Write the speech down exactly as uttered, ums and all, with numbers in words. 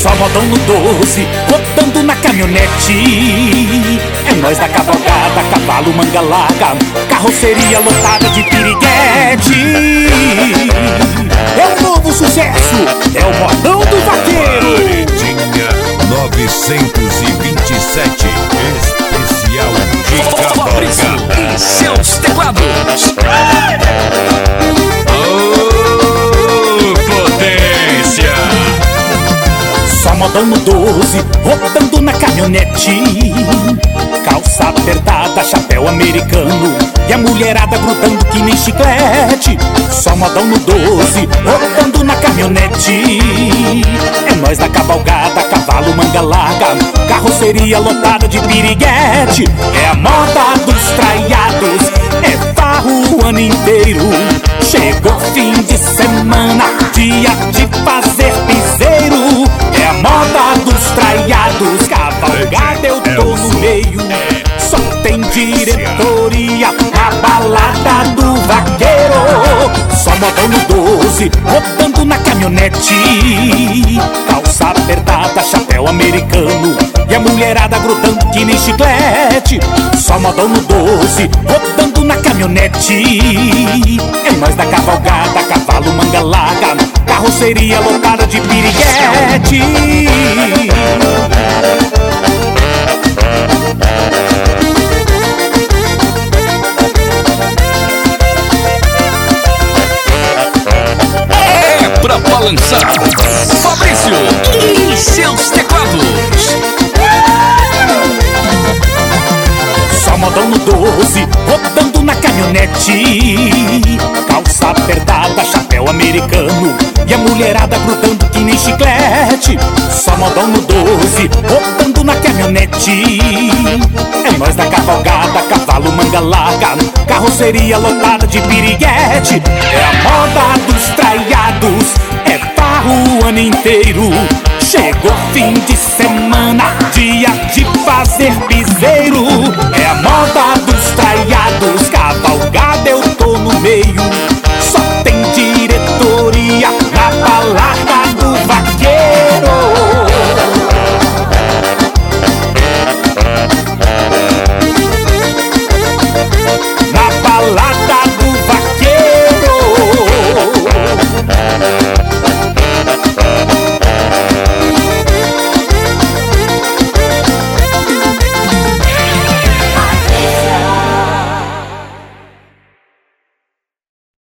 Só modão no doze, rodando na caminhonete. É nós da cavalgada, cavalo manga larga, carroceria lotada de piriguete. É um novo sucesso, é o modão do vaqueiro. novecentos e vinte e sete, especial de Fabrício cavalgada e seus teclados. Oh, potência! Só modão no doze, rodando na caminhonete. Calça apertada, chapéu americano e a mulherada grudando que nem chiclete. Só modão no doze, rodando na caminhonete. É nós da cavalgada, cavalo manga larga, carroceria lotada de piriguete. É a moda dos traiados, é farro o ano inteiro. Chegou fim de semana, dia de fazer piseiro. É a moda dos traiados, cavalgada eu tô no meio. Só tem diretoria na balada do vaqueiro. Só modão no doze, rodando na caminhonete. Calça apertada, chapéu americano e a mulherada grudando que nem chiclete. Só modão no doze, rodando na caminhonete. É nós da cavalgada, cavalo manga larga, carroceria lotada de piriguete. É pra balançar. Fabrício e seus teclados. Só modão no doze, rodando na caminhonete. Calça apertada, chapéu americano e a mulherada grudando que nem chiclete. Só modão no doze, rodando na caminhonete. É nós da cavalgada, cavalo manga larga, carroceria lotada de piriguete. É a moda dos traiados, é farro o ano inteiro. Chegou fim de